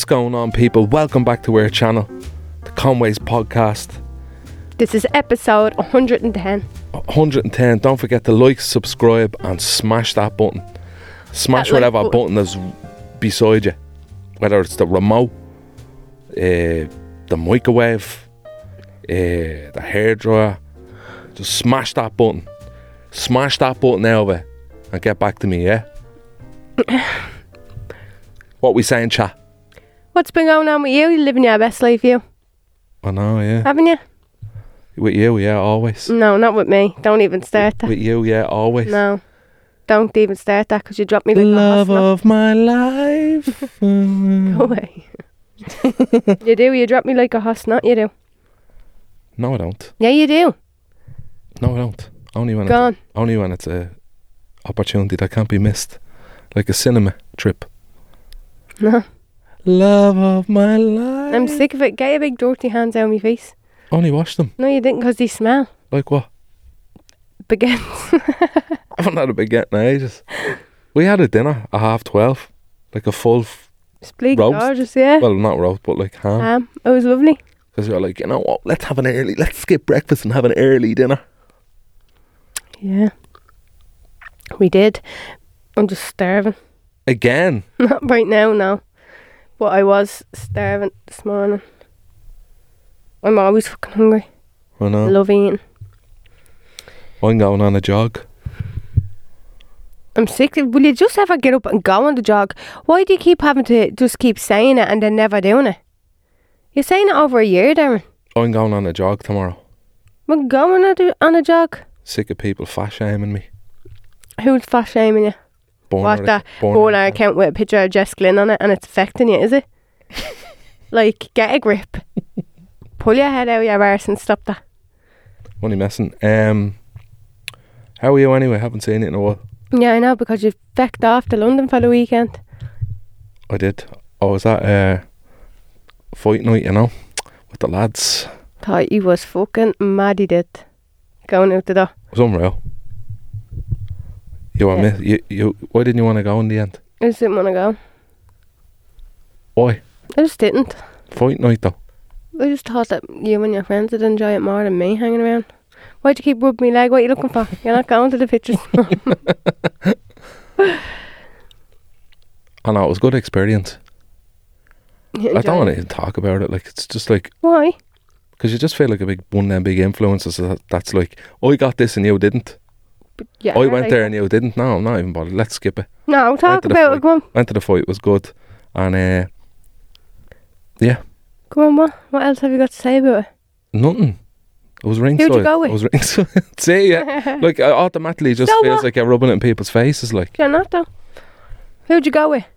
What's going on, people? Welcome back to our channel, the Conways Podcast. This is episode 110. 110. Don't forget to like, subscribe, and smash that button. Smash That like whatever button is beside you. Whether it's the remote, the microwave, the hairdryer. Just smash that button. Smash that button now, and get back to me, yeah? What we saying, chat? What's been going on with you? You're living your best life, you. I know, yeah. Haven't you? With you, yeah, always. No, not with me. Don't even start that. With you, yeah, always. No. Don't even start that because you dropped me like Love a hot of my life. snot. Go away. You do. You drop me like a hot snot. You do. No, I don't. Yeah, you do. No, I don't. Only when Go on. only when it's a opportunity that can't be missed, like a cinema trip. No. Love of my life. I'm sick of it. Get your big dirty hands out of my face. Only wash them. No, you didn't because they smell. Like what? Baguettes. I haven't had a baguette in ages. We had a dinner at 12:30, like a full, It's bleak Roast? gorgeous, yeah. well, not roast, but like ham. It was lovely. Because we were like, you know what? Let's skip breakfast and have an early dinner. Yeah. We did. I'm just starving. Again. Not right now, no. But I was starving this morning. I'm always fucking hungry. I know. Love eating. I'm going on a jog. I'm sick. Will you just ever get up and go on the jog? Why do you keep having to just keep saying it and then never doing it? You're saying it over a year, Darren. I'm going on a jog tomorrow. We're going on a jog. Sick of people fat shaming me. Who's fat shaming you? What that? Born our account with a picture of Jess Glynn on it and it's affecting you, is it? Like, get a grip. Pull your head out of your arse and stop that. Only messing. How are you anyway? Haven't seen it in a while. Yeah, I know, because you fecked off to London for the weekend. I did. I was at fight night, you know, with the lads. Thought he was fucking mad, he did. Going out the door. It was unreal. You were Yeah. you why didn't you want to go in the end? I just didn't want to go. Why? I just didn't. Fight night though. I just thought that you and your friends would enjoy it more than me hanging around. Why'd you keep rubbing my leg? What are you looking for? You're not going to the pictures. I know, it was a good experience. You I don't enjoyed want to it. even talk about it. Like, it's just like, Why? because you just feel like one of them big influences that's like, I got this and you didn't. But yeah, I went there and you didn't. No, I'm not even bothered. Let's skip it. No, talk to the about fight. it. Come on. Went to the fight, it was good. And yeah, Come on, what else have you got to say about it? nothing. It was ringside. Who'd you go with? I was ringside. See, yeah. Like, I automatically just So feels what? like you're rubbing it in people's faces. Like, You're not though. Who'd you go with?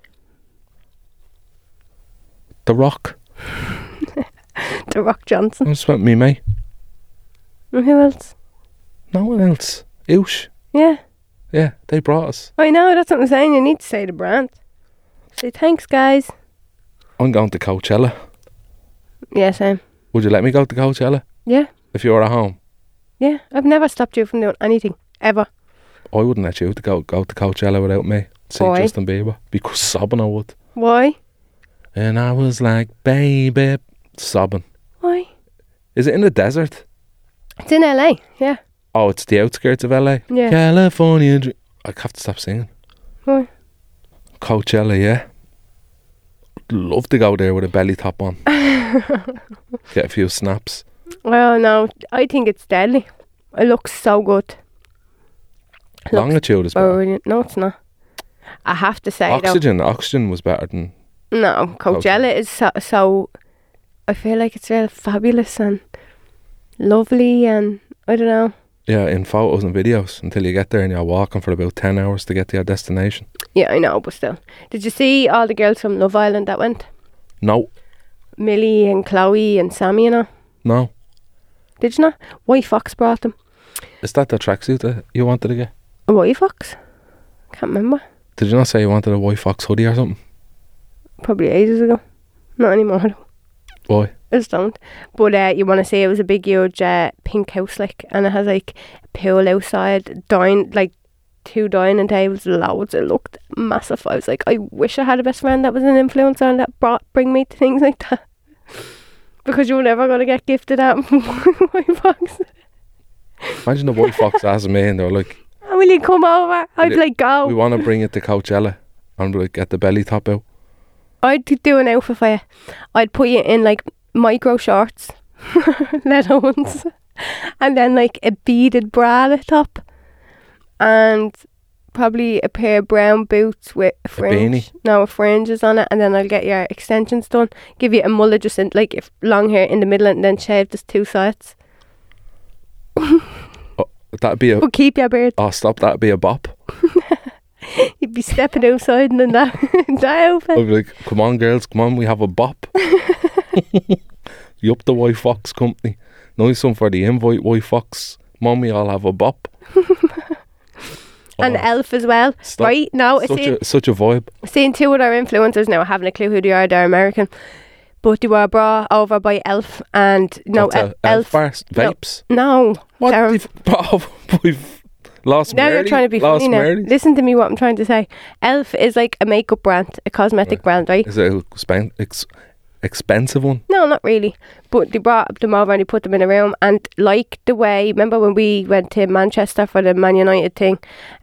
The Rock. The Rock Johnson. I just went with me, mate. And who else? No one else. Oosh. Yeah. Yeah, they brought us. I know, that's what I'm saying. You need to say the brand. Say thanks, guys. I'm going to Coachella. Yeah, same. Would you let me go to Coachella Yeah. if you were at home? Yeah. I've never stopped you from doing anything. Ever. I wouldn't let you to go to Coachella without me. See Why? Justin Bieber. Because sobbing I would. Why? And I was like, baby, sobbing. Why? Is it in the desert? It's in LA. Yeah. Oh, it's the outskirts of LA? Yeah. California. I have to stop singing. Why? Coachella, yeah. Love to go there with a belly top on. Get a few snaps. Well, no. I think it's deadly. It looks so good. Looks Longitude is better. brilliant. No, it's not. I have to say Oxygen was better than... though. No, Coachella is so. I feel like it's real fabulous and lovely and I don't know. Yeah, in photos and videos until you get there and you're walking for about 10 hours to get to your destination. Yeah, I know, but still. Did you see all the girls from Love Island that went? No. Millie and Chloe and Sammy, you know? No. Did you not? White Fox brought them. Is that the tracksuit that you wanted to get? A White Fox? Can't remember. Did you not say you wanted a White Fox hoodie or something? Probably ages ago. Not anymore though. Why? I just don't. But you want to see it was a big huge pink house like, and it has like a pool outside, down like 2 dining tables, loads. It looked massive. I was like, I wish I had a best friend that was an influencer and that bring me to things like that. Because you're never going to get gifted out from White Fox. Imagine the White Fox asking me and they're like, will you come over? I'd be like, go. We want to bring it to Coachella and like get the belly top out. I'd do an outfit for you. I'd put you in like micro shorts, leather ones, and then like a beaded bra at the top, and probably a pair of brown boots with a fringe. With fringes on it, and then I'll get your extensions done. Give you a mullet, just in like long hair in the middle, and then shave just 2 sides. That'd be a. But keep your beard. Oh, stop! That'd be a bop. You'd be stepping outside and then that outfit. I'd be like, come on, girls, come on, we have a bop. You up the White Fox company? Nice one for the invite, White Fox. Come on, we all have a bop. And Elf as well. Stop. Right now, such a vibe. Seeing 2 of our influencers now, haven't a clue who they are. They're American, but they were brought over by Elf and Elf bars, vapes. No, what? We've lost. Now you're trying to be funny now. Listen to me. What I'm trying to say. Elf is like a makeup brand, a cosmetic brand, right? Is it an expensive one? No, not really. But they brought them over and they put them in a room, and like the way, remember when we went to Manchester for the Man United thing?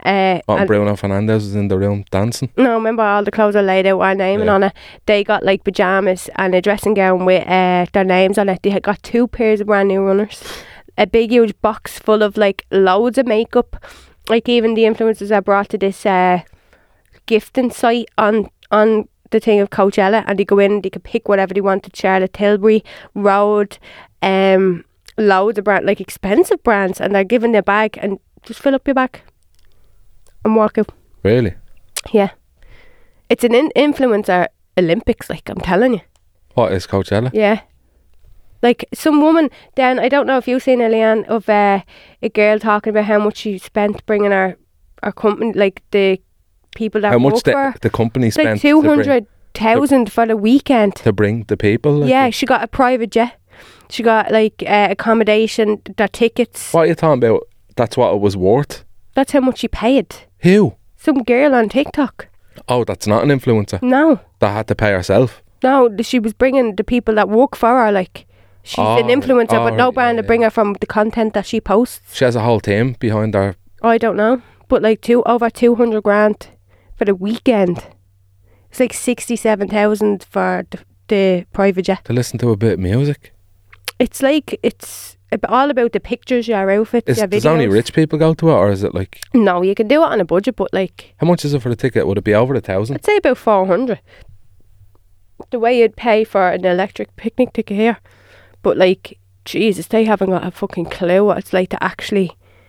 Bruno Fernandes was in the room dancing. No, remember all the clothes are laid out, our naming on it. They got like pyjamas and a dressing gown with their names on it. They had got 2 pairs of brand new runners. A big huge box full of like loads of makeup. Like even the influencers are brought to this gifting site on the thing of Coachella, and they go in and they can pick whatever they wanted. Charlotte Tilbury, Rode, loads of brand, like expensive brands, and they're giving their bag and just fill up your bag and walk out. Really? Yeah. It's an influencer Olympics, like I'm telling you. What is Coachella? Yeah. Like some woman, then I don't know if you've seen Eliane, of a girl talking about how much she spent bringing her company, like the people that how much work for the company spent, like 200,000 for the weekend to bring the people. Like she got a private jet. She got like accommodation, their tickets. What are you talking about? That's what it was worth. That's how much she paid. Who? Some girl on TikTok. Oh, that's not an influencer. No. That had to pay herself. No, she was bringing the people that work for her. Like she's an influencer, but no brand to bring her from the content that she posts. She has a whole team behind her. I don't know, but like over 200 grand. For the weekend. It's like 67,000 for the private jet. To listen to a bit of music. It's like, it's all about the pictures, your outfits, your videos. Does only rich people go to it, or is it like... No, you can do it on a budget, but like... How much is it for the ticket? Would it be over 1,000? I'd say about 400. The way you'd pay for an electric picnic ticket here. But like, Jesus, they haven't got a fucking clue what it's like to actually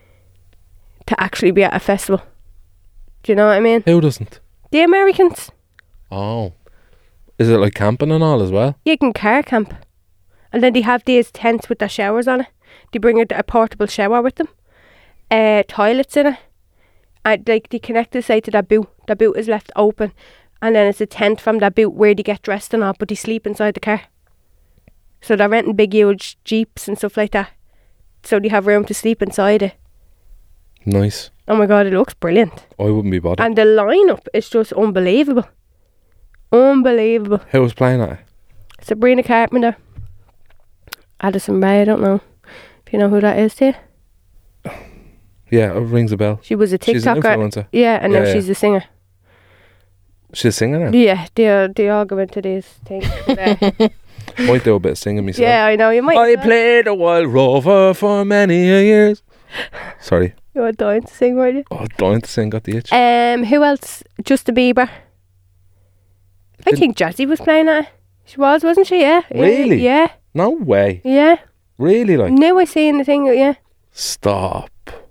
be at a festival. Do you know what I mean? Who doesn't? The Americans. Oh. Is it like camping and all as well? You can car camp. And then they have these tents with their showers on it. They bring a portable shower with them. Toilets in it. And like they connect the side to their boot. Their boot is left open. And then it's a tent from their boot where they get dressed and all, but they sleep inside the car. So they're renting big huge jeeps and stuff like that. So they have room to sleep inside it. Nice. Oh my God, it looks brilliant. I wouldn't be bothered. And the lineup is just unbelievable. Unbelievable. Who was playing at it? Sabrina Carpenter. Addison Rae, I don't know if you know who that is, do you? Yeah, it rings a bell. She was a TikToker. She's an influencer. Yeah, and now she's a singer. She's a singer now? Yeah, they all go into these things. Might do a bit of singing myself. Yeah, I know, you might. I played a Wild Rover for many years. Sorry. You were dying to sing, weren't you? Oh, dying to sing, got the itch. Who else? Justin Bieber. I think Jazzy was playing at it. She was, wasn't she? Yeah. Really? Yeah. No way. Yeah. Really, like? Now I seen the thing, yeah. Stop.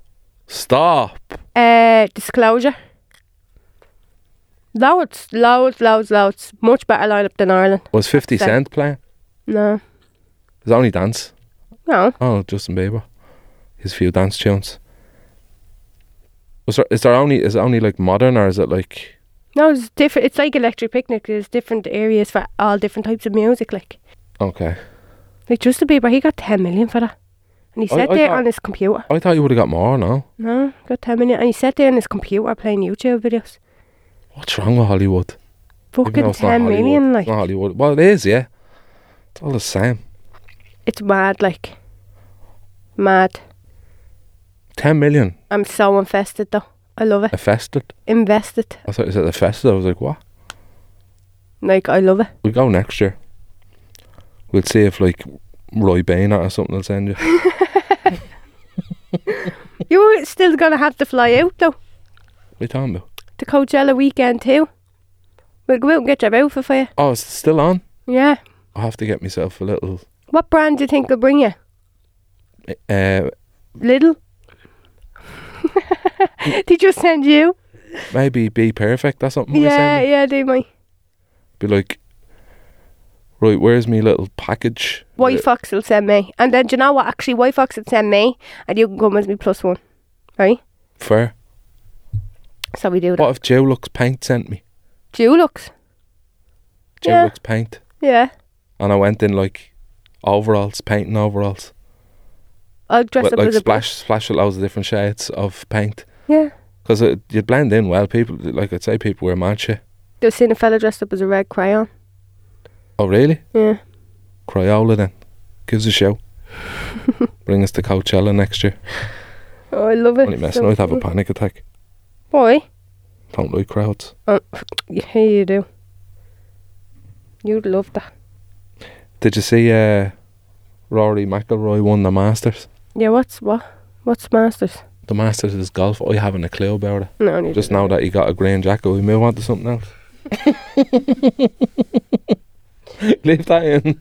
Disclosure. Loads. Much better lineup than Ireland. Was 50 Cent playing? No. It's only dance. No. Oh, Justin Bieber. His few dance tunes. Is it only like modern, or is it like... No, it's different. It's like Electric Picnic. There's different areas for all different types of music, like. Okay. Like Justin Bieber, he got 10 million for that. And he sat there on his computer. I thought you would have got more, no? No, got 10 million. And he sat there on his computer playing YouTube videos. What's wrong with Hollywood? Fucking 10 million, like. It's not Hollywood. Well, it is, yeah. It's all the same. It's mad, like. Mad. 10 million. I'm so invested, though. I love it. Invested? Invested. I thought you said invested. I was like, what? Like, I love it. We'll go next year. We'll see if, like, Roy Bainer or something will send you. You're still going to have to fly out, though. What are you talking about? The Coachella weekend, too. We'll go out and get your outfit for you. Oh, it's still on? Yeah. I'll have to get myself a little... What brand do you think will bring you? Lidl? They just send you? Maybe Be Perfect or something. Yeah, they might. Be like, right, where's me little package? White Fox will send me. And then, do you know what? Actually, White Fox will send me, and you can come as me +1. Right? Fair. So we do that. What if Dulux Paint sent me? Dulux? Dulux Paint. Yeah. And I went in, like, overalls, painting overalls. I'll dress up like as a splash with loads of different shades of paint. Yeah. Because you'd blend in well. People, like I'd say, people wear mad shit. I've seen a fella dressed up as a red crayon. Oh, really? Yeah. Crayola then. Gives a show. Bring us to Coachella next year. Oh, I love it. Only messing, I'd have a panic attack. Why? Don't like crowds. Oh, yeah, you do. You'd love that. Did you see Rory McIlroy won the Masters? Yeah, what's Masters? The Masters is golf. I haven't a clue about it. No, just now that he got a green jacket, we move on to something else. Leave that in.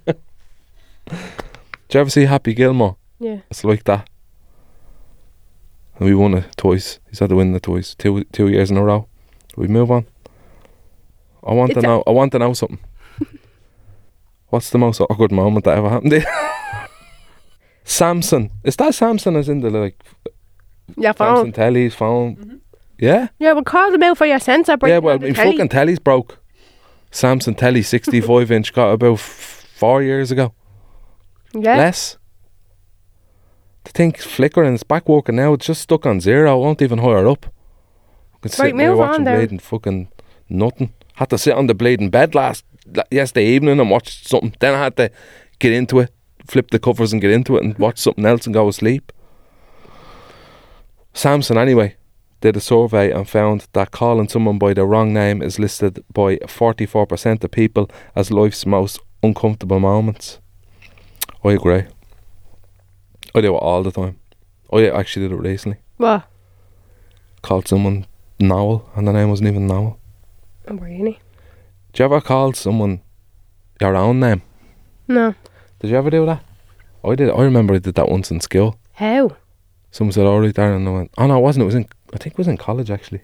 Did you ever see Happy Gilmore? Yeah. It's like that. And we won it twice. He's had to win the twice. Two years in a row. We move on. I want to know something. What's the most awkward moment that ever happened to you? Samson. Is that Samson as in the, like... Yeah, phone. Samson telly's phone. Mm-hmm. Yeah? Yeah, we'll call them out for your sensor. Yeah, well, my fucking telly's broke. Samson telly 65-inch got about 4 years ago. Yeah. Less. The thing's flickering. It's back working now. It's just stuck on 0. I won't even hire up. I can sit there watching bleeding fucking nothing. Had to sit on the bleeding bed yesterday evening and watch something. Then I had to get into it, flip the covers and get into it and watch something else and go to sleep. Samson, anyway, did a survey and found that calling someone by the wrong name is listed by 44% of people as life's most uncomfortable moments. I agree. I do it all the time. I actually did it recently. What? Called someone Noel and the name wasn't even Noel. Oh, really? Did you ever call someone your own name? No. Did you ever do that? I did. I remember I did that once in school. How? Someone said, "All right, Darren," and I went, "Oh no, it wasn't. I think it was in college actually."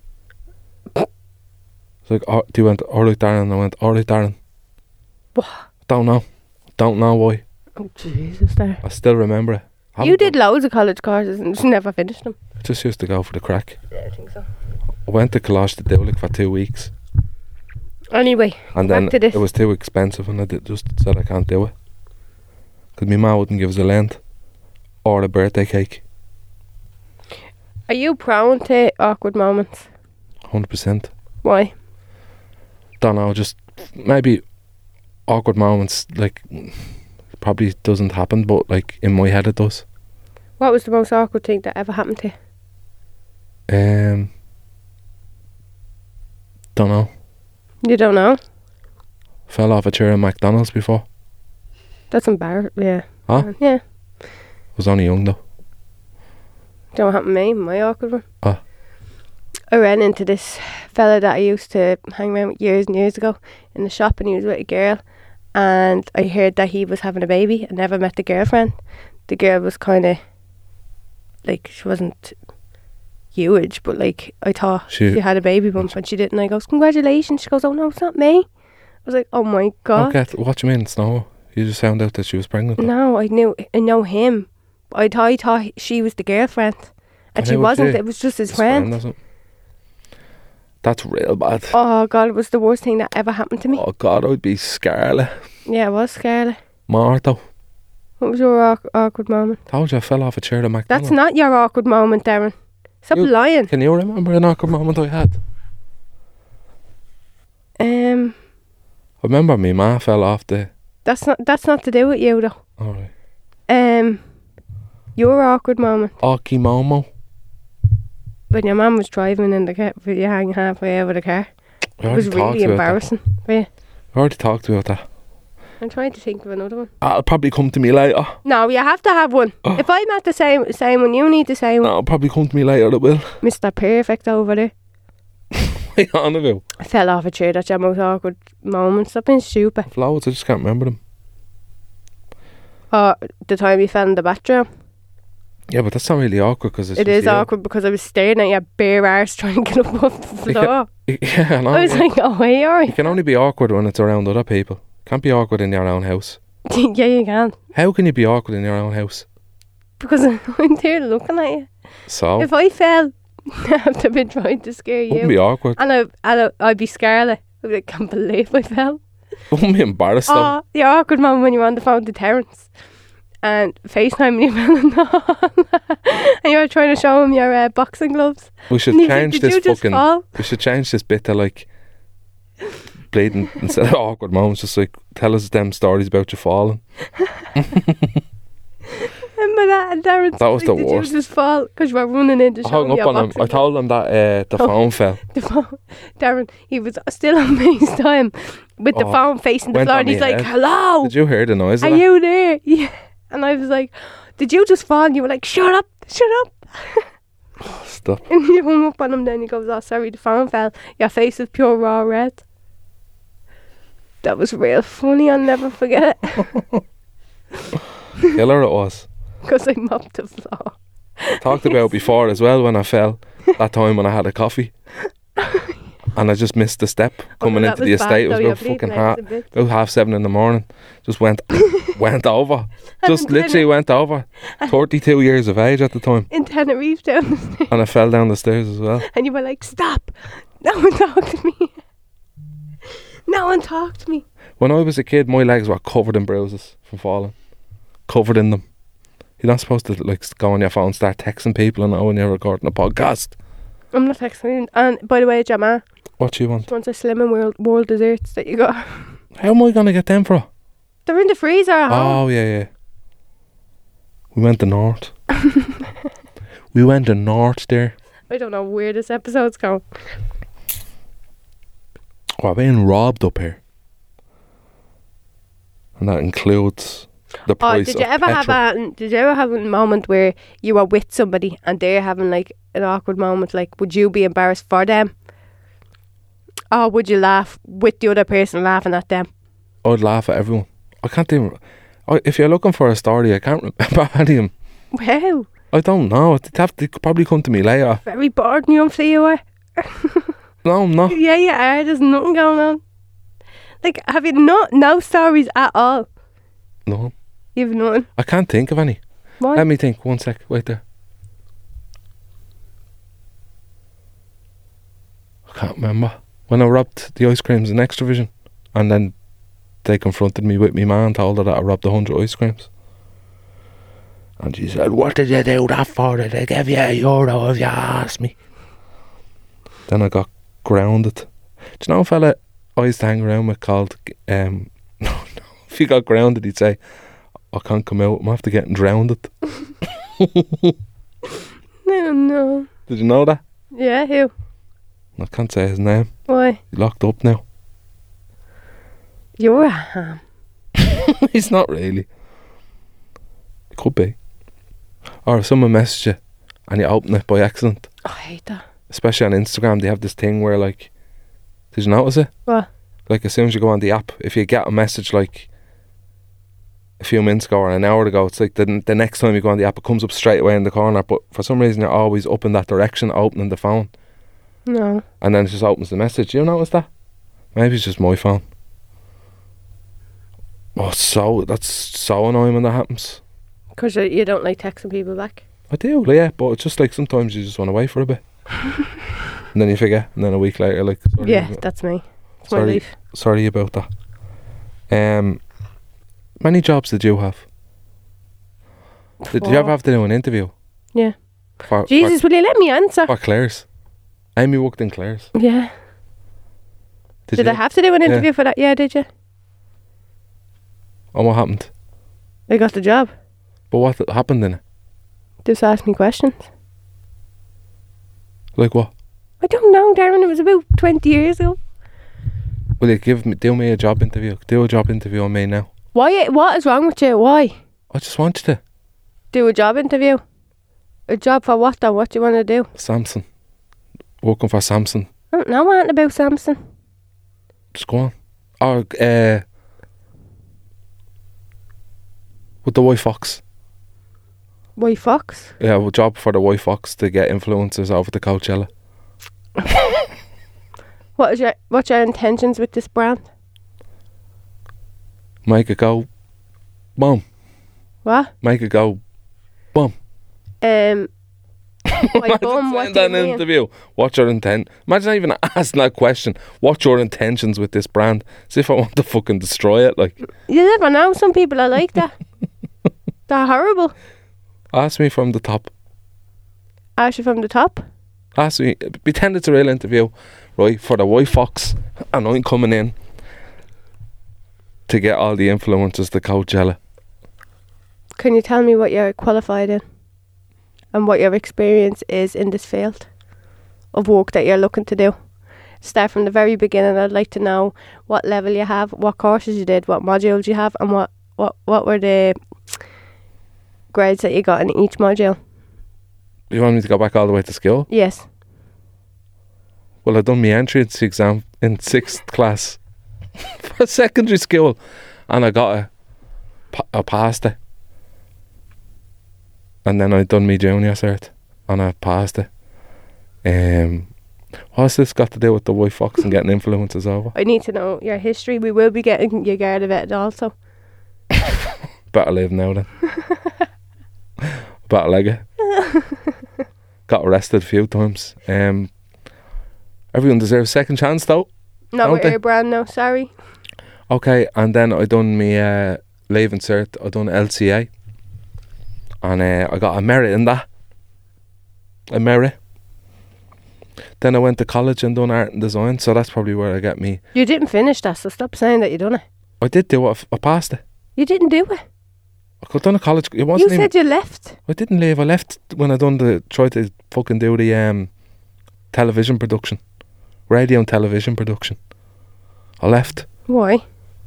It's like, "Oh, do you went all right, Darren?" And I went, "All right, Darren." What? Don't know why. Oh Jesus, there. I still remember it. You did loads of college courses and just never finished them. I just used to go for the crack. Yeah, I think so. I went to Coláiste de Dualick for 2 weeks. Anyway, and then it was too expensive and I just said I can't do it. Because my ma wouldn't give us a lent or a birthday cake. Are you prone to awkward moments? 100%. Why? Don't know, just maybe awkward moments, like, probably doesn't happen, but like in my head it does. What was the most awkward thing that ever happened to you? Don't know. You don't know? Fell off a chair in McDonald's before. That's embarrassing, yeah. Huh? Yeah. Was only young though. Don't happen to me, my awkward one. Oh. I ran into this fella that I used to hang around with years and years ago in the shop, and he was with a girl, and I heard that he was having a baby. I never met the girlfriend. The girl was kind of like, she wasn't huge, but like I thought she had a baby bump and she didn't. I goes, "Congratulations." She goes, "Oh no, it's not me." I was like, "Oh my god." Okay, what do you mean it's no? You just found out that she was pregnant? No, I know him. I thought she was the girlfriend, and she wasn't. It was just his friend. That's real bad. Oh god, it was the worst thing that ever happened to me. Oh god, I'd be Scarlet. Yeah, it was Scarlet. Marto. What was your awkward moment? Told you I fell off a chair at McDonald's. That's not your awkward moment, Darren. Stop lying. Can you remember an awkward moment I had? I remember me ma fell off the... That's not to do with you, though. Alright. Your awkward moment. Aki Momo. When your mum was driving in the car, with you hanging halfway out of the car. It was really embarrassing. Yeah. I already talked about that. I'm trying to think of another one. It'll probably come to me later. No, you have to have one. If I'm at the same one, you need the same one. No, it'll probably come to me later, it will. Mr. Perfect over there. What are you on about? I fell off a chair. That's your most awkward moment. Stop being stupid. I've loads, I just can't remember them. Or the time you fell in the bathroom. Yeah, but that's not really awkward because it is awkward because I was staring at your bare arse trying to get up off the floor. Yeah, I know. I was like, oh, hey, alright. You can only be awkward when it's around other people. Can't be awkward in your own house. Yeah, you can. How can you be awkward in your own house? Because I'm there looking at you. So? If I fell, I'd have been trying to scare you. Wouldn't be awkward. And I'd be scarlet. I'd be like, can't believe I fell. Wouldn't be embarrassed though. The awkward moment when you're on the phone to Terence and FaceTime and you fell in the hall and you're trying to show him your boxing gloves. We should change this fucking... We should change this bit to like... bleeding instead of awkward moments, just like tell us them stories about you falling. Remember that? And Darren, that was like, the worst. Did you just fall because you were running in to show hung up on him. I told him that the phone fell. The phone, Darren, he was still on FaceTime with the phone facing the floor, and he's like, "Hello." Did you hear the noise? Are you there? Yeah. And I was like, "Did you just fall?" And you were like, "Shut up, shut up." Stop. And you hung up on him. Then he goes, "Oh, sorry, the phone fell. Your face is pure raw red." That was real funny. I'll never forget it. Killer it was. Because I mopped the floor. Talked about before as well when I fell. That time when I had a coffee. And I just missed the step coming into the estate. It was about fucking about 7:30 in the morning. Just went over. Just literally went over. 32 years of age at the time. In Tenerife down the stairs. And I fell down the stairs as well. And you were like, "Stop. No one talk to me. No one talk to me." When I was a kid, my legs were covered in bruises from falling. Covered in them. You're not supposed to like go on your phone and start texting people and when you're recording a podcast. I'm not texting. And by the way, Jama, what do you want? She wants a Slimming World desserts that you got. How am I going to get them for? They're in the freezer at home. Oh, yeah. We went to North. We went to North there. I don't know where this episode's going. We're being robbed up here. And that includes the price did you ever have a moment where you were with somebody and they're having like an awkward moment? Like, would you be embarrassed for them? Or would you laugh with the other person laughing at them? I'd laugh at everyone. I can't even... if you're looking for a story, I can't remember any of them. Wow. I don't know. They'd probably come to me later. Very bored and you don't see you are. No, I'm not. Yeah, you are. There's nothing going on. Like, have you no stories at all? No. You've none? I can't think of any. Why? Let me think. 1 sec. Wait there. I can't remember. When I robbed the ice creams in Extravision and then they confronted me with me man and told her that I robbed 100 ice creams. And she said, "What did you do that for? Did they give you €1 if you asked me?" Then I got grounded. Do you know a fella I used to hang around with called... no, if he got grounded, he'd say, "I can't come out, I'm after getting drowned." I don't know. Did you know that? Yeah, who? I can't say his name. Why? He's locked up now. You're a ham. He's not really. It could be. Or if someone messages you and you open it by accident. I hate that. Especially on Instagram, they have this thing where like... Did you notice it? What? Like as soon as you go on the app, if you get a message like a few minutes ago or an hour ago, it's like the next time you go on the app, it comes up straight away in the corner. But for some reason, you're always up in that direction, opening the phone. No. And then it just opens the message. You notice that? Maybe it's just my phone. Oh, that's so annoying when that happens. Because you don't like texting people back? I do, yeah, but it's just like sometimes you just want to wait for a bit. And then you forget, and then a week later, like... Yeah, that's me. It's my life. Sorry about that. Many jobs did you have? Did you ever have to do an interview? Yeah. For, Jesus, will you let me answer? For Claire's. Amy worked in Claire's. Yeah. Did I have to do an interview for that? Yeah, did you? And what happened? I got the job. But what happened in it? Just ask me questions. Like what? I don't know, Darren. It was about 20 years ago. Will you do me a job interview? Do a job interview on me now. Why? What is wrong with you? Why? I just want you to. Do a job interview? A job for what though? What do you want to do? Samsung. Working for Samsung. I don't know anything about Samsung. Just go on. Or, with the White Fox. White Fox? Yeah, a job for the White Fox to get influencers over to Coachella. What's your intentions with this brand? Make it go boom. What? Make it go boom. Like boom, what do you mean? Interview. What's your intent? Imagine I even asking that question. What's your intentions with this brand? As if I want to fucking destroy it. Like, you never know. Some people are like that. They're horrible. Ask me from the top. Ask you from the top? Ask me. Pretend it's a real interview, right? For the White Fox, and I'm coming in to get all the influencers to Coachella. Can you tell me what you're qualified in? And what your experience is in this field of work that you're looking to do? Start from the very beginning. I'd like to know what level you have, what courses you did, what modules you have, and what were the grades that you got in each module. You want me to go back all the way to school? Yes. Well, I've done my entrance exam in 6th class for secondary school, and I got I passed it. And then I done my junior cert, and I passed it. What's this got to do with the White Fox and getting influencers over? I need to know your history. We will be getting you guarded vetted also. Better leave now then. Better leg it. Got arrested a few times. Everyone deserves a second chance though. Not with your brand, no, sorry. Okay, and then I done my leaving cert. I done LCA. And I got a merit in that. A merit. Then I went to college and done art and design, so that's probably where I get me. You didn't finish that, so stop saying that you done it. I did do it. I passed it. You didn't do it. I done a college. It wasn't. You said you left. I didn't leave. I left when I tried to fucking do the television production, radio and television production. I left. Why?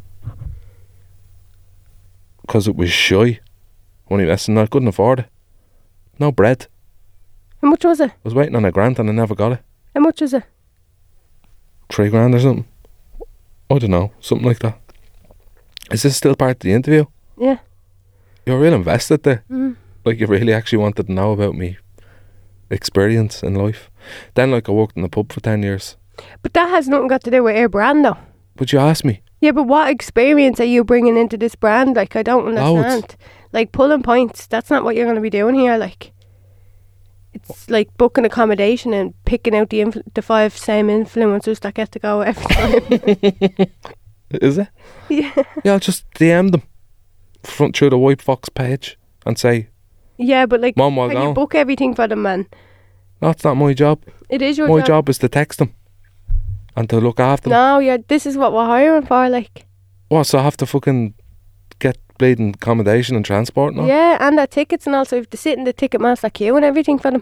Because it was shy. Only lesson, I couldn't afford it. No bread. How much was it? I was waiting on a grant and I never got it. How much was it? $3,000 or something. I don't know, something like that. Is this still part of the interview? Yeah. You're real invested there. Mm. Like you really actually wanted to know about me experience in life. Then like I worked in the pub for 10 years. But that has nothing got to do with your brand though. But you asked me. Yeah, but what experience are you bringing into this brand? Like, I don't understand. Loads. Like, pulling points, that's not what you're going to be doing here. Like, it's like booking accommodation and picking out the 5 same influencers that get to go every time. Is it? Yeah. Yeah, I'll just DM them through the White Fox page and say, yeah, but like, Mom, can you book everything for them, man? No, it's not my job. It is your job. job. My job is to text them and to look after them. No, yeah, this is what we're hiring for, like. What, so I have to fucking get bleeding accommodation and transport now? Yeah, and their tickets, and also have to sit in the Ticketmaster queue and everything for them.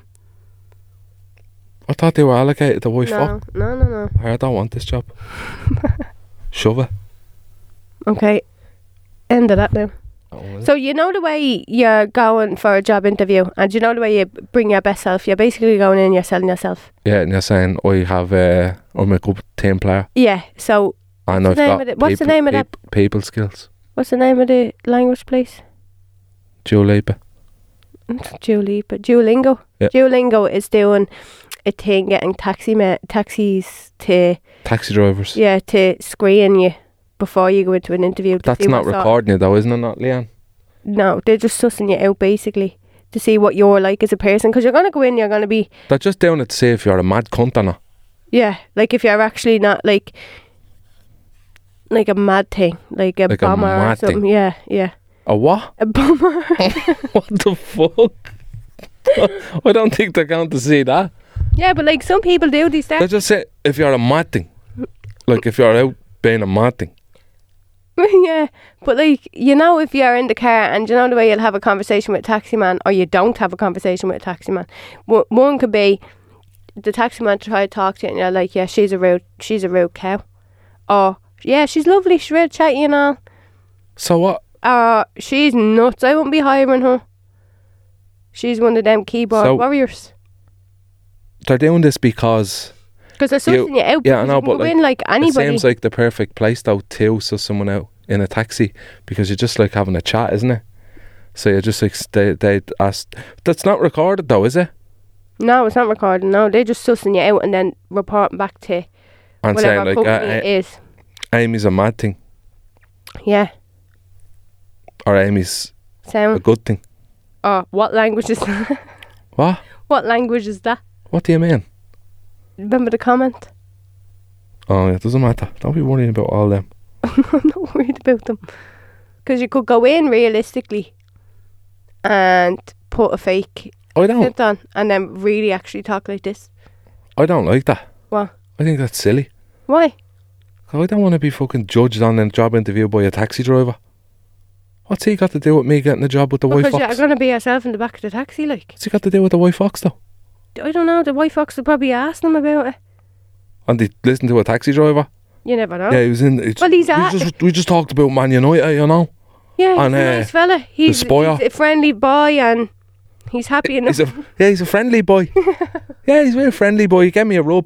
I thought they were allocated to White Fox. No. I don't want this job. Shove it. Okay, end of that now. So you know the way you're going for a job interview, and you know the way you bring your best self. You're basically going in, you're selling yourself. Yeah, and you're saying I have I'm a good team player. Yeah. So and I've got what's the name of that? People skills. What's the name of the language place? Duolingo. Duolingo. Yeah. Duolingo is doing a thing, getting taxis to taxi drivers. Yeah, to screen you before you go into an interview. That's not recording you though, isn't it, not, Leanne? No, they're just sussing you out basically to see what you're like as a person, because you're going to go in, you're going to be... They're just doing it to see if you're a mad cunt or not. Yeah, like if you're actually not like a mad thing, like a bomber or something. Thing. Yeah. A what? A bummer. What the fuck? I don't think they're going to see that. Yeah, but like some people do these They days. just say if you're a mad thing. Like if you're out being a mad thing. Yeah, but like, you know, if you're in the car and you know the way you'll have a conversation with a taxi man, or you don't have a conversation with a taxi man. One could be the taxi man try to talk to you and you're like, yeah, she's a rude cow. Or, yeah, she's lovely, she's real chatty and all. So what? She's nuts, I wouldn't be hiring her. She's one of them keyboard warriors. They're doing this because... Because they're sussing you out. Yeah, I know, but like, like anybody. It seems like the perfect place though to suss someone out in a taxi, because you're just like having a chat, isn't it? So you're just like, they ask... That's not recorded though, is it? No, it's not recorded, no. They're just sussing you out and then reporting back to And whatever saying company like, it is. Amy's a mad thing. Yeah. Or Amy's a Sound. good thing. Oh, what language is that? What? What language is that? What do you mean? Remember the comment? Oh, it doesn't matter. Don't be worrying about all them. I'm not worried about them. Because you could go in realistically and put a fake I don't. fit on and then really actually talk like this. I don't like that. What? I think that's silly. Why? I don't want to be fucking judged on a job interview by a taxi driver. What's he got to do with me getting a job with the White Because Fox? you're going to be yourself in the back of the taxi, like. What's he got to do with the White Fox though? I don't know, the White Fox will probably ask them about it. And they listen to a taxi driver? You never know. Yeah, he was in... Well, we just talked about Man United, you know? Yeah, he's and, a nice fella. He's Spoiler. a friendly boy and he's happy enough. He's a friendly boy. Yeah, he's a very friendly boy. He gave me a rub.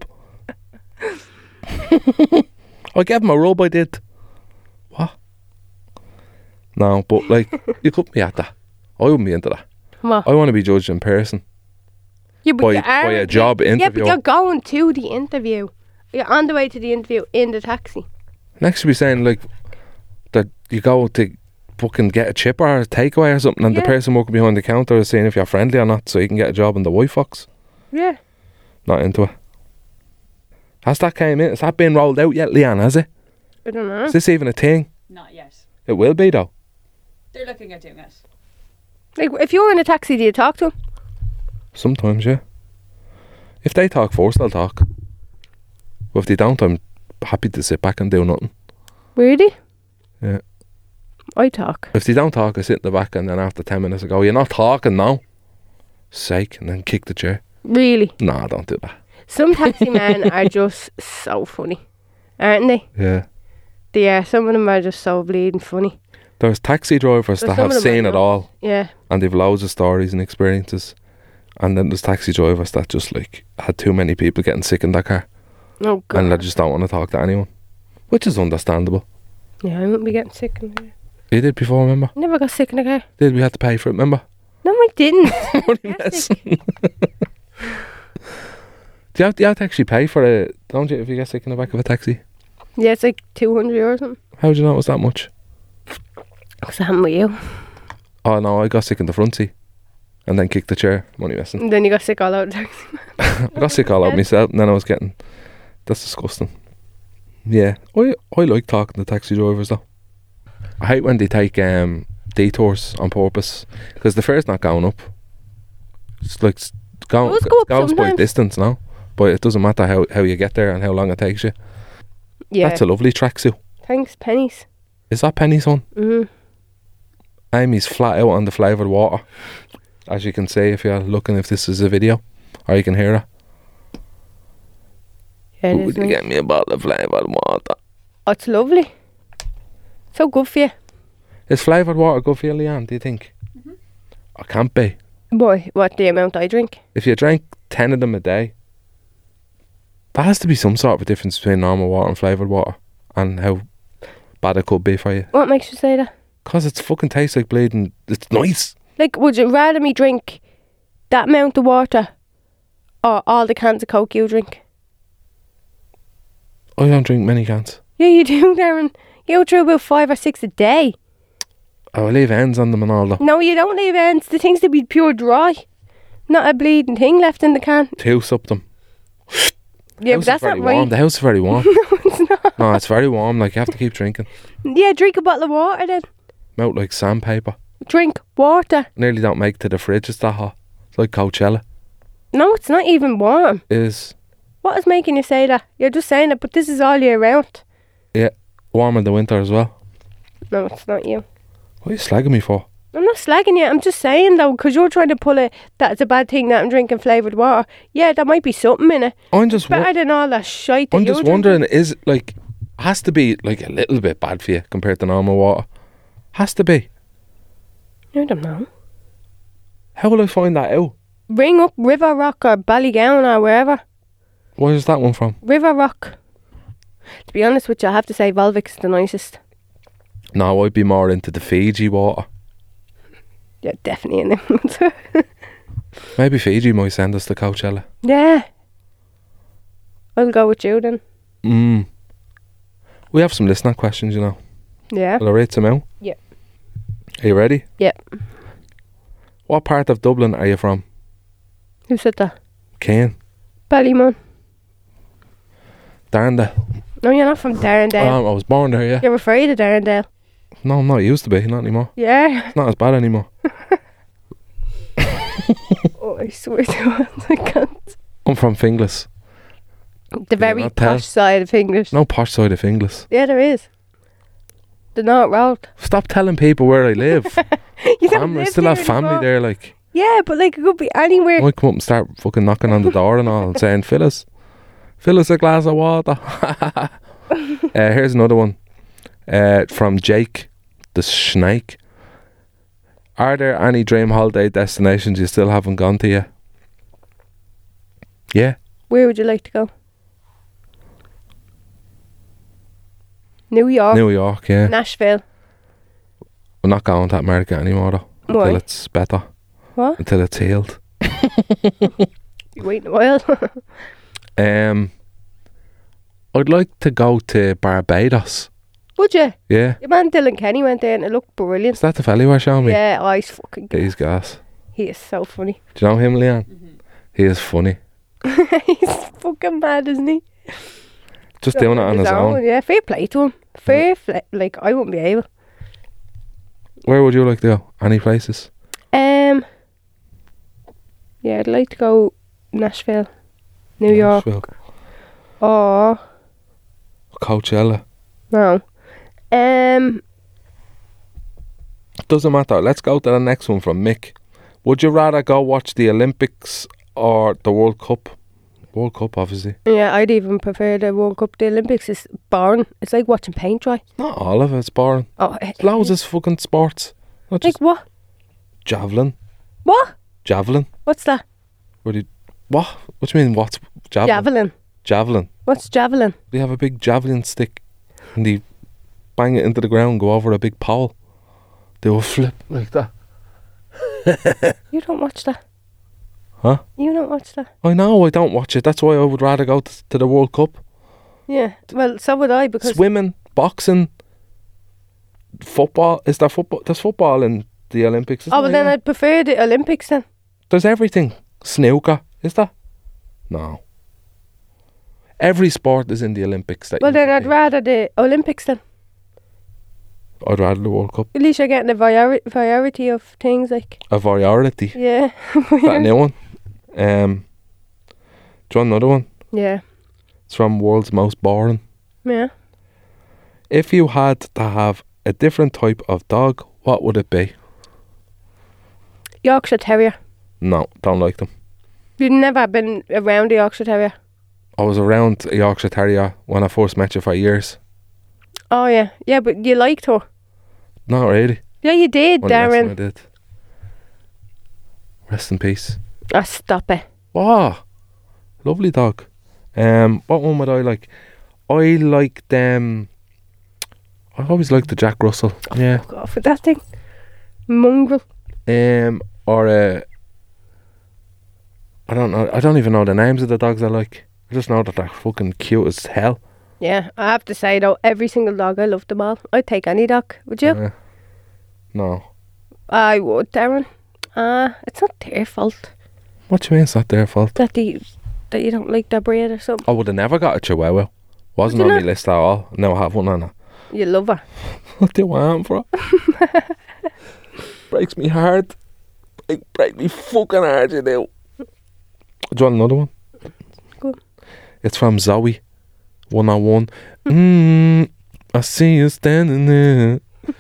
I gave him a rub, I did. What? No, but like, you couldn't be at that. I wouldn't be into that. What? I want to be judged in person. Yeah, but by you are, a job interview. Yeah, but you're going to the interview. You're on the way to the interview in the taxi. Next to be saying like that you go to fucking get a chip or a takeaway or something, and the person working behind the counter is saying if you're friendly or not, so you can get a job in the White Fox. Yeah. Not into it. Has that came in? Has that been rolled out yet, Leanne, has it? I don't know. Is this even a thing? Not yet. It will be though. They're looking at doing it. Like, if you're in a taxi, do you talk to them? Sometimes, yeah. If they talk first, I'll talk. But if they don't, I'm happy to sit back and do nothing. Really? Yeah. I talk. If they don't talk, I sit in the back, and then after 10 minutes I go, you're not talking now. Sake, and then kick the chair. Really? Nah, don't do that. Some taxi men are just so funny, aren't they? Yeah. They are. Some of them are just so bleeding funny. There's taxi drivers But that some have of them seen are it not. all, Yeah. and they've loads of stories and experiences. And then there's taxi drivers that just like had too many people getting sick in their car, Oh, God. and they just don't want to talk to anyone, which is understandable. Yeah, I wouldn't be getting sick in the car. You did before, remember? I never got sick in the car. Did we had to pay for it, remember? No, I didn't. What are you messing? Do you have to actually pay for it, don't you, if you get sick in the back of a taxi? Yeah, it's like 200 euros or something. How do you know it was that much? Because I'm with you. Oh no, I got sick in the front seat and then kicked the chair. Money messing. And then you got sick all out of the taxi. I got sick all out myself, and then I was getting... That's disgusting. Yeah, I like talking to taxi drivers though. I hate when they take detours on purpose, because the fare's not going up. It's like It does go up goes by sometimes. distance now, but it doesn't matter how you get there and how long it takes you. Yeah. That's a lovely tracksuit. Thanks, pennies. Is that Penny's one? Mm-hmm. Amy's flat out on the flavoured water, as you can see if you're looking, if this is a video, or you can hear her. Yeah, it is Would you nice. get me a bottle of flavoured water? Oh, it's lovely. So good for you. Is flavoured water good for you, Leanne, do you think? Mm-hmm. I can't be. Boy, what the amount I drink? If you drank 10 of them a day, there has to be some sort of a difference between normal water and flavoured water, and how bad it could be for you. What makes you say that? Because it's fucking tastes like bleeding. It's nice. Like, would you rather me drink that amount of water or all the cans of Coke you drink? I don't drink many cans. Yeah, you do, Darren. You go through about 5 or 6 a day. I will leave ends on them and all that. No, you don't leave ends. The things to be pure dry. Not a bleeding thing left in the can. Juice up them. Yeah, House but that's is very not warm. right. The house is very warm. No, it's not. No, it's very warm. Like, you have to keep drinking. Yeah, drink a bottle of water then. Melt like sandpaper. Drink water. Nearly don't make to the fridge. It's that hot. It's like Coachella. No, it's not even warm. It is. What is making you say that? You're just saying it, but this is all year round. Yeah. Warm in the winter as well. No, it's not you. What are you slagging me for? I'm not slagging you. I'm just saying, though, because you're trying to pull it that it's a bad thing that I'm drinking flavoured water. Yeah, there might be something in it. I'm just Better than all that shite that I'm you're just drinking. wondering, is like, has to be like a little bit bad for you compared to normal water? Has to be. I don't know. How will I find that out? Ring up River Rock or Ballygowan or wherever. Where's that one from? River Rock. To be honest with you, I have to say Volvic's the nicest. No, I'd be more into the Fiji water. Yeah, definitely an influencer. Maybe Fiji might send us to Coachella. Yeah. I'll go with you then. We have some listener questions, you know. Yeah. Will I read some out? Yeah. Are you ready? Yeah. What part of Dublin are you from? Who said that? Cain. Ballymun. Darndale. No, you're not from Darndale. I was born there, yeah. You're afraid of Darndale. No, I'm not. It used to be. Not anymore. Yeah. It's not as bad anymore. Oh, I swear to God, I can't. I'm from Finglas. The very not tell? posh side of English. No posh side of Finglas. Yeah, there is. The North Road. Stop telling people where I live. You don't I live still there have family anymore. there, like. Yeah, but like it could be anywhere. I come up and start fucking knocking on the door and all and saying, fill us a glass of water. Here's another one. From Jake the Snake. Are there any dream holiday destinations you still haven't gone to yet? Yeah. Where would you like to go? New York. New York, yeah. Nashville. We're not going to America anymore though. Why? Until it's better. What? Until it's healed. You waiting a while. I'd like to go to Barbados. Would you? Yeah. Your man Dylan Kenny went there and it looked brilliant. Is that the fella you were showing me? Yeah, oh, he's fucking good. He's gas. He is so funny. Do you know him, Leanne? He is funny. He's fucking mad, isn't he? Just doing it on his own. Yeah, fair play to him. Fair play. Like, I wouldn't be able. Where would you like to go? Any places? Yeah, I'd like to go Nashville, New York, Nashville. or Coachella. no, Doesn't matter. Let's go to the next one from Mick. Would you rather go watch the Olympics or the World Cup? World Cup, obviously. yeah, I'd even prefer the World Cup. The Olympics is boring. It's like watching paint dry. Not all of it's boring. Oh, There's loads of fucking sports. Not just like what? javelin. What? Javelin. What's that? What? What do you mean? What's javelin? Javelin. Javelin. What's javelin? They have a big javelin stick, and they bang it into the ground, go over a big pole. They will flip like that. You don't watch that. Huh? You don't watch that. I know. I don't watch it. That's why I would rather go to the World Cup. Yeah. Well, so would I because Swimming, boxing, football. Is there football? There's football in the Olympics. oh, well then yeah? I'd prefer the Olympics then. There's everything. Snooker. Is there? No. Every sport is in the Olympics. Well, then I'd rather the Olympics then. I'd rather the World Cup. At least you're getting a variety of things like. A variety. Yeah. Is that a new one? Do you want another one? Yeah. It's from World's Most Boring. Yeah. If you had to have a different type of dog, what would it be? Yorkshire Terrier. No, don't like them. You've never been around a Yorkshire Terrier? I was around a Yorkshire Terrier when I first met you for years. Oh, yeah. Yeah, but you liked her. Not really. Yeah, you did, Well, yes, I Darren. did. Rest in peace. Oh, stop it. Wow. Lovely dog. What one would I like? I like them. I always liked the Jack Russell. Yeah. Fuck off with that thing. Mongrel. Or I don't know. I don't even know the names of the dogs I like. I just know that they're fucking cute as hell. Yeah, I have to say though, every single dog, I love them all. I'd take any dog. Would you? No. I would, Darren. It's not their fault What do you mean it's not their fault? that you don't like their breed or something. I would have never got a Chihuahua. Wasn't Would on you my not? list at all. Now I have one on You love her. What do you want for it? Breaks me heart. Break me fucking heart, you do. Do you want another one? Good. It's from Zoe. 101. I see you standing there.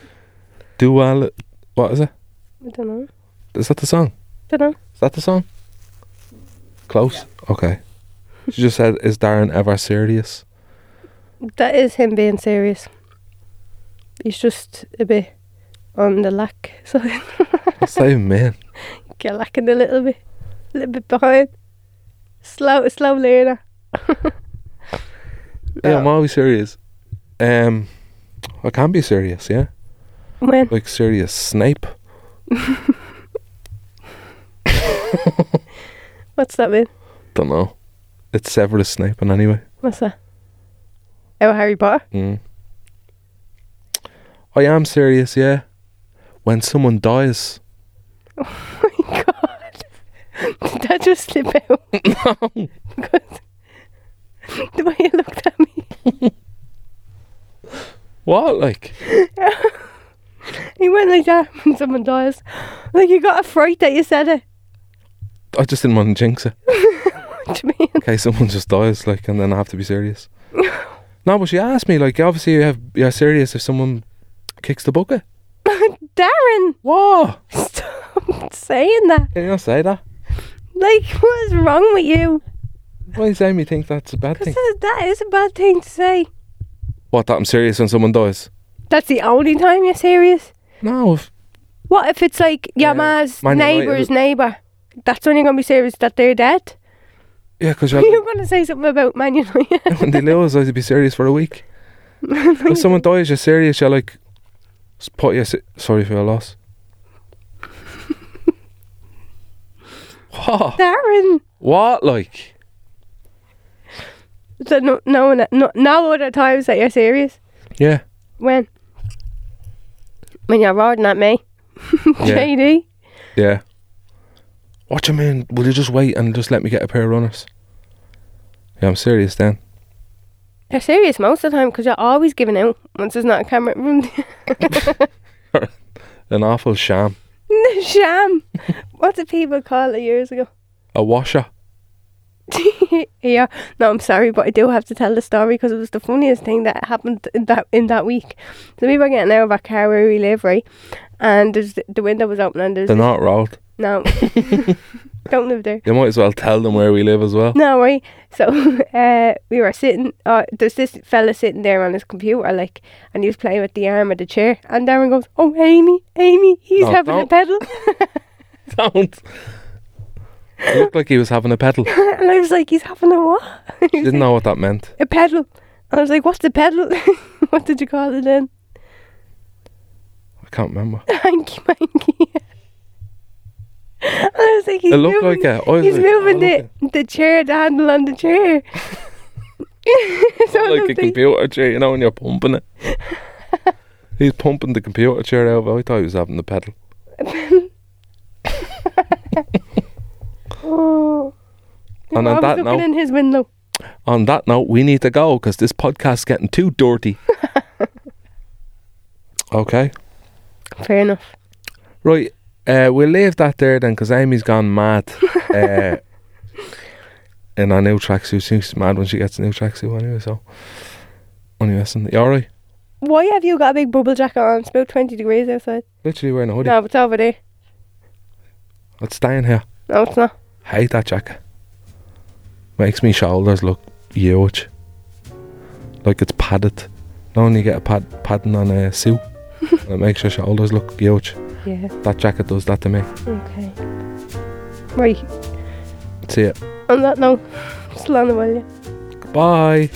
What is it? I don't know. Is that the song? Don't know. Is that the song? Close? Yeah. Okay. She just said, is Darren ever serious? That is him being serious. He's just a bit on the lack side. What's that even mean? Get lacking a little bit behind. Slow learner. Yeah, I'm always serious. I can be serious, yeah. When? Like serious Snape. What's that mean? Don't know. It's Severus Snape, and anyway. What's that? Oh, Harry Potter? I am serious, yeah. When someone dies. Oh my god. Did that just slip out? No. Because the way you looked at me. What, like? He went like that when someone dies. Like you got a fright that you said it. I just didn't want to jinx it. What do you mean? In case someone just dies, like, and then I have to be serious. No, but she asked me, like, obviously you're serious if someone kicks the bucket. Darren! What? Stop saying that. Can you not say that? Like, what is wrong with you? Why does Amy think that's a bad thing? Because that is a bad thing to say. What, that I'm serious when someone dies? That's the only time you're serious? No. What if it's like your ma's neighbour's neighbour? That's when you're going to be serious that they're dead? Yeah, because you're going to say something about Man United. When they lose, I'd be serious for a week. When someone dies, you're serious, you're like, sorry for your loss. What? Darren! What, like? So no other times that you're serious? Yeah. When? When you're roaring at me? JD? Yeah. What do you mean? Will you just wait and just let me get a pair of runners? Yeah, I'm serious then. You're serious most of the time because you're always giving out once there's not a camera. An awful sham. Sham. What did people call it years ago? A washer. Yeah. No, I'm sorry, but I do have to tell the story because it was the funniest thing that happened in that week. So we were getting out of our car where we live, right? And the window was open and there's... They're not rolled. No. Don't live there. You might as well tell them where we live as well. No, right. So we were sitting, there's this fella sitting there on his computer, like, and he was playing with the arm of the chair, and Darren goes, "Oh, Amy, he's having a pedal." Don't. It looked like he was having a pedal. And I was like, "He's having a what?" She didn't know what that meant. A pedal. And I was like, "What's the pedal?" What did you call it then? I can't remember. Hanky manky. And I was like, he's moving the chair, the handle on the chair. So like a computer chair, you know, when you're pumping it. He's pumping the computer chair out. I thought he was having the pedal. Oh. And on that note, in his window. On that note, we need to go because this podcast's getting too dirty. Okay. Fair enough. Right. We'll leave that there then because Amy's gone mad in our new tracksuit. She's mad when she gets a new tracksuit anyway, so only listen. You alright? Why have you got a big bubble jacket on? It's about 20 degrees outside. Literally wearing a hoodie. No, it's over there. It's staying here. No, it's not. Hate that jacket. Makes me shoulders look huge. Like it's padded. Not only get a padding on a suit, and it makes your shoulders look huge. Yeah. That jacket does that to me. Okay. Right. See it. On that note, slán bhaile. Bye.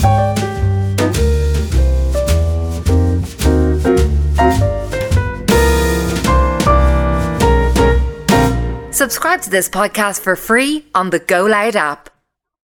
Subscribe to this podcast for free on the Go Loud app.